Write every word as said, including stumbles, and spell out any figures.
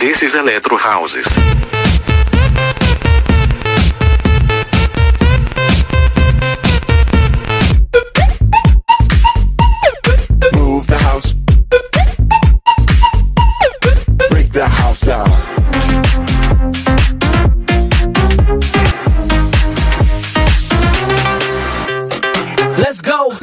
desses electro houses. Move the house. Break the house down. Let's go.